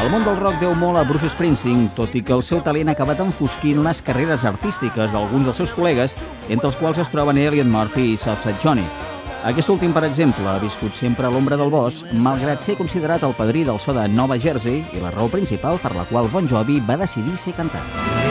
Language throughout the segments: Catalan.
El món del rock deu molt a Bruce Springsteen, tot i que el seu talent ha acabat enfosquint les carreres artístiques d'alguns dels seus col·legues, entre els quals es troben Elliot Murphy i Southside Johnny. Aquest últim, per exemple, ha viscut sempre a l'ombra del bosc, malgrat ser considerat el padrí del so de Nova Jersey i la raó principal per la qual Bon Jovi va decidir ser cantant.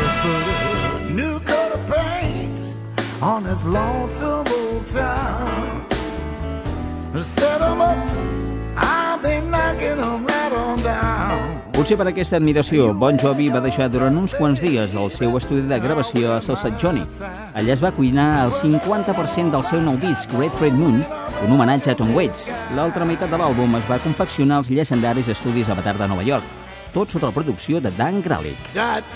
Potser per aquesta admiració, Bon Jovi va deixar durant uns quants dies el seu estudi de gravació a Southside Johnny. Allà es va cuinar el 50% del seu nou disc, Great Red Moon, un homenatge a Tom Waits. L'altra meitat de l'àlbum es va confeccionar als llegendaris estudis Avatar de Nova York, tot sota la producció de Dan Gralick.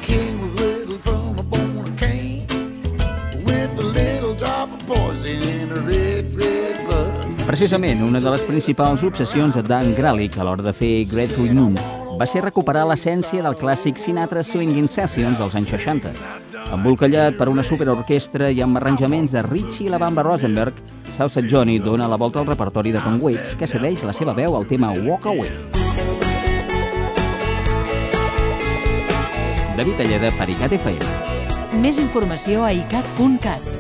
Precisament, una de les principals obsessions de Dan Gralick a l'hora de fer Great Red Moon va ser recuperar l'essència del clàssic Sinatra Swingin' Sessions dels anys 60. Embolcallat per una superorquestra i amb arranjaments de Ritchie i la Bamba Rosenberg, Southside Johnny dona la volta al repertori de Tom Waits, que cedeix la seva veu al tema Walk Away. David Alleda per ICAT FM. Més informació a icat.cat.